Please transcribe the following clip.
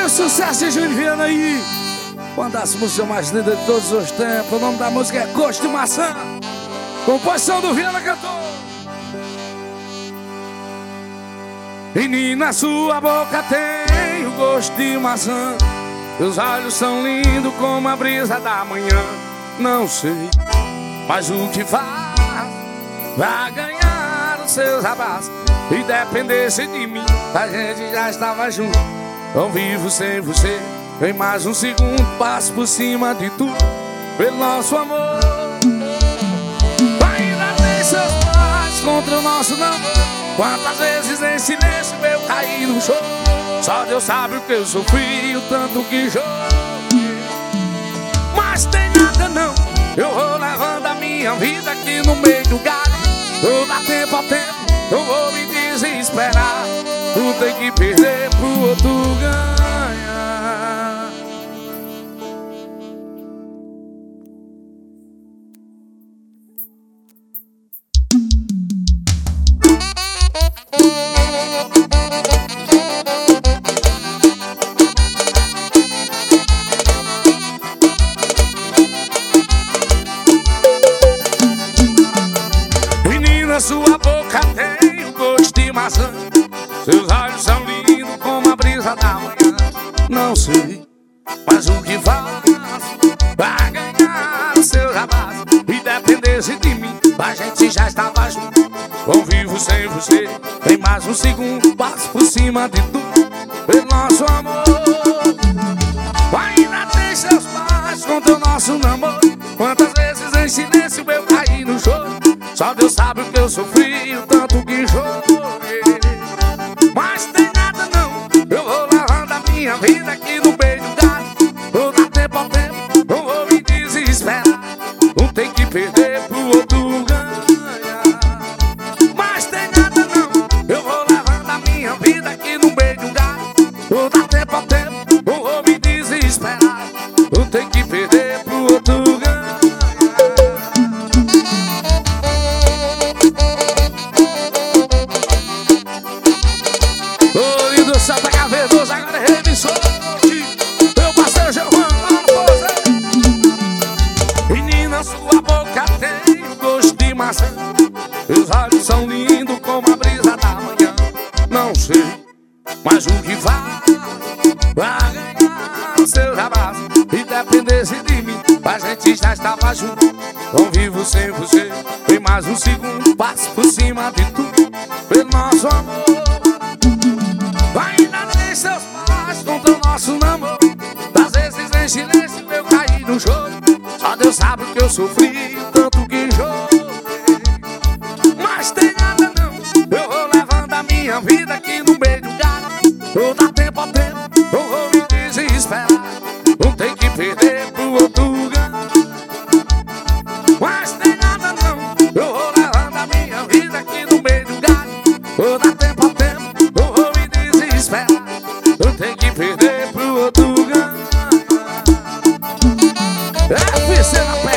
Olha o sucesso de Júnior Viana aí. Uma das músicas mais lindas de todos os tempos. O nome da música é Gosto de Maçã. Composição do Viana cantor. Menina, sua boca tem o gosto de maçã. Teus olhos são lindos como a brisa da manhã. Não sei, mas o que faz vai ganhar os seus abraços. E dependesse de mim, a gente já estava junto. Não vivo sem você. Em mais um segundo passo por cima de tudo pelo nosso amor. Ainda tem seus pais contra o nosso namoro. Quantas vezes em silêncio eu caí no choro. Só Deus sabe o que eu sofri, o tanto que chorei. Mas tem nada não, eu vou levando a minha vida aqui no meio do galho. Vou dar tempo ao tempo, não vou me desesperar. Não tem que perder pro outro ganhar. Menina, sua boca tem o gosto de maçã. Seus olhos são lindos como a brisa da manhã. Não sei, mas o que faço vai ganhar os seus abraços. E dependesse de mim, a gente já estava junto. Não vivo sem você. Em mais um segundo passo por cima de tudo pelo nosso amor. Ainda tem seus pais contra o nosso namoro. Quantas vezes em silêncio eu caí no choro. Só Deus sabe o que eu sofri, o tanto que chorei. Mas tem nada não, eu vou levando a minha vida aqui no meio do galho. Vou dar tempo ao tempo, não vou me desesperar. Não tem que perder pro outro ganhar. Mas tem nada não, eu vou levando a minha vida aqui no meio do galho. Vou dar tempo ao tempo, não vou me desesperar. Não tem que perder pro outro ganhar. Santa Cavedoso, agora é remissor. Meu parceiro Giovanni, lá no Pousé. Menina, sua boca tem o gosto de maçã. Seus olhos são lindos como a brisa da manhã. Não sei, mas o que faz vai ganhar os seus abraços. E dependesse de mim, a gente já estava junto. Não vivo sem você. Em mais um segundo passo por cima de tudo pelo nosso amor. Ainda tem seus pais contra o nosso namoro. Das vezes em silêncio eu caí no choro. Só Deus sabe o que eu sofri, o tanto que chorei. Mas tem nada não, eu vou levando a minha vida aqui no meio do galho. Vou dar tempo ao tempo, não vou me desesperar. Não tem que perder pro outro ganhar. Mas tem nada não, eu vou levando a minha vida aqui no meio do galho. Vou dar tempo ao tempo, não vou me desesperar. Não tem que perder pro outro ganhar. FC na